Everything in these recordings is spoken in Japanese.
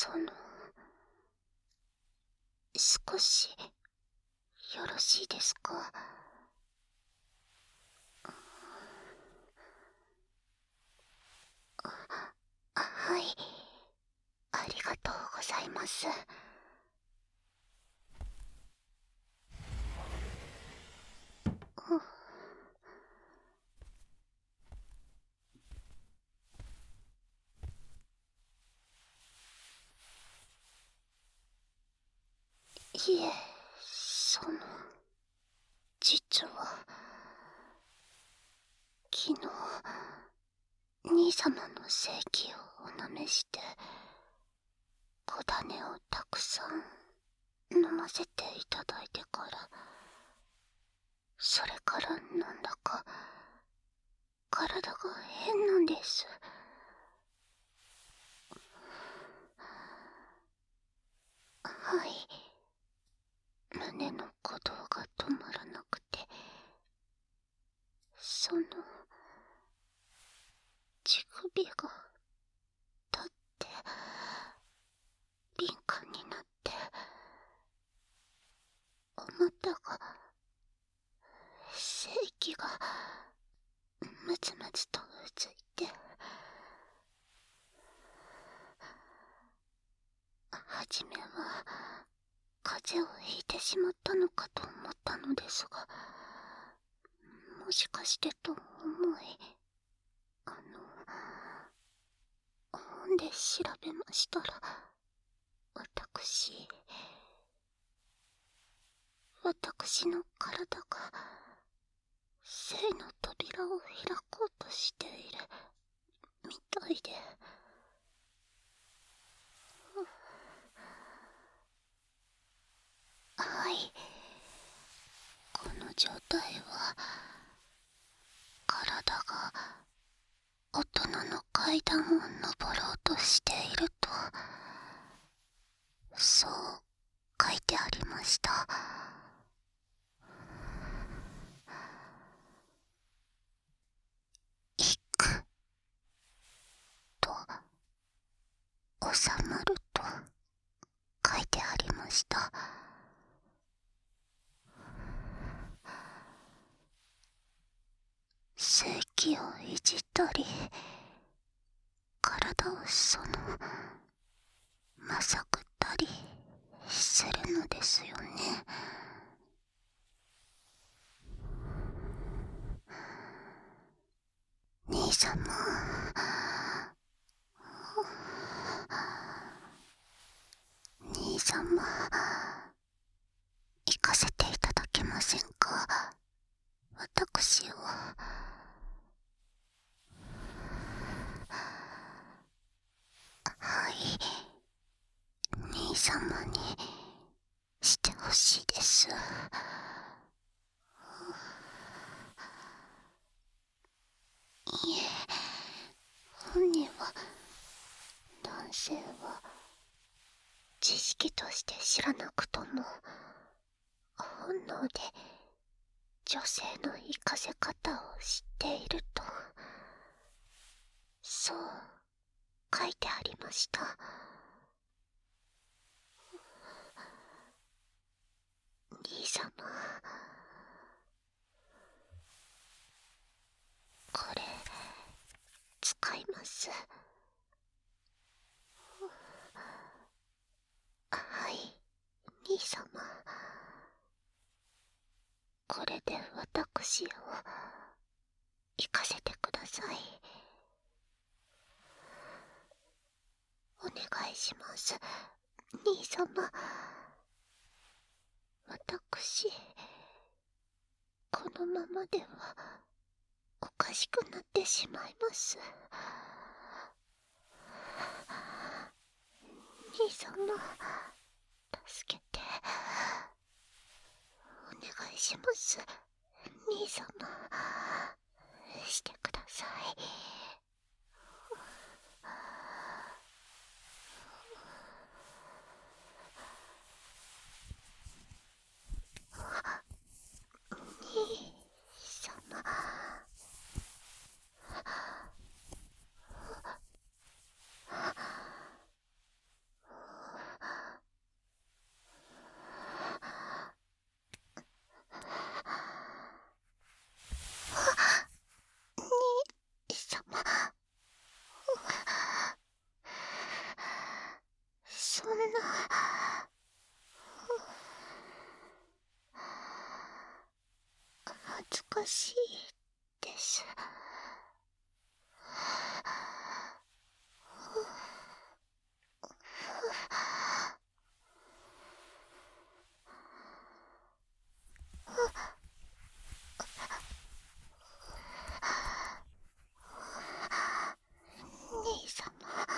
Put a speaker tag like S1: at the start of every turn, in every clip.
S1: 少しよろしいですか？はい、ありがとうございます。いえ、実は昨日兄様の正気をおなめして小種をたくさん飲ませていただいてから、それからなんだか体が変なんです。はい、胸の鼓動が止まらなくて、乳首が立って敏感になって、お股が、精気がムツムツとうずいて、初めは風邪をひいてしまったのかと思ったのですが、もしかしてと思い、本で調べましたら、私の体が生の扉を開こうとしているみたいで、はい、この状態は体が大人の階段を登ろうとしていると、そう書いてありました。行くと収まると書いてありました。性器をいじったり、体をまさぐったりするのですよね。兄様、兄様、行かせていただけませんか？私を。はい、兄様にしてほしいです。いえ、本人は、男性は知識として知らなくとも本能で女性の行かせ方を知っていると、そう書いてありました。兄様、これ使います。はい、兄様、これで私を行かせてください。お願いします、兄様。私、このままではおかしくなってしまいます。兄様、助けて。お願いします、兄様。してください。兄様、 しいです。兄様。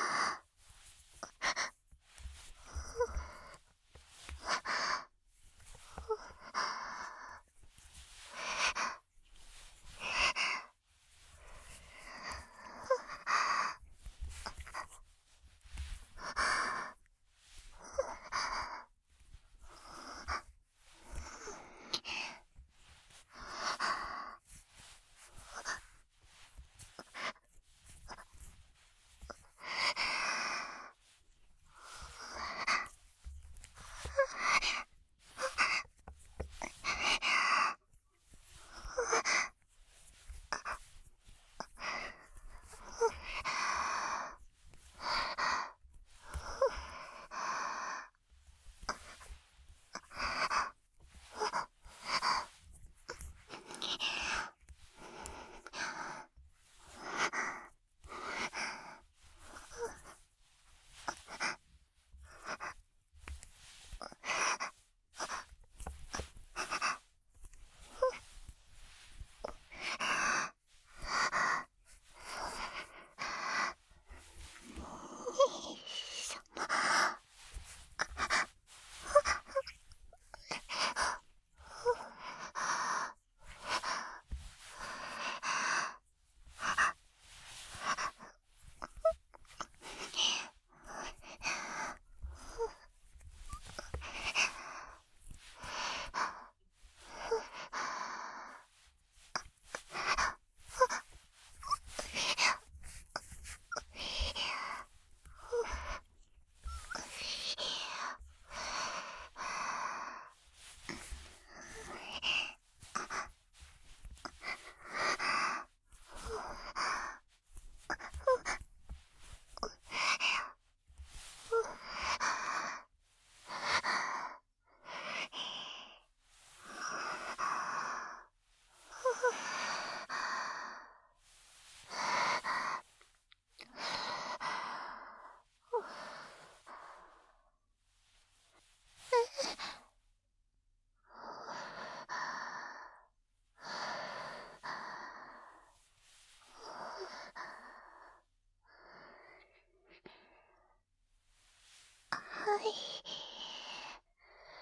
S1: はい。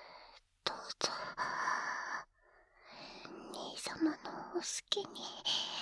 S1: どうぞ。兄様のお好きに。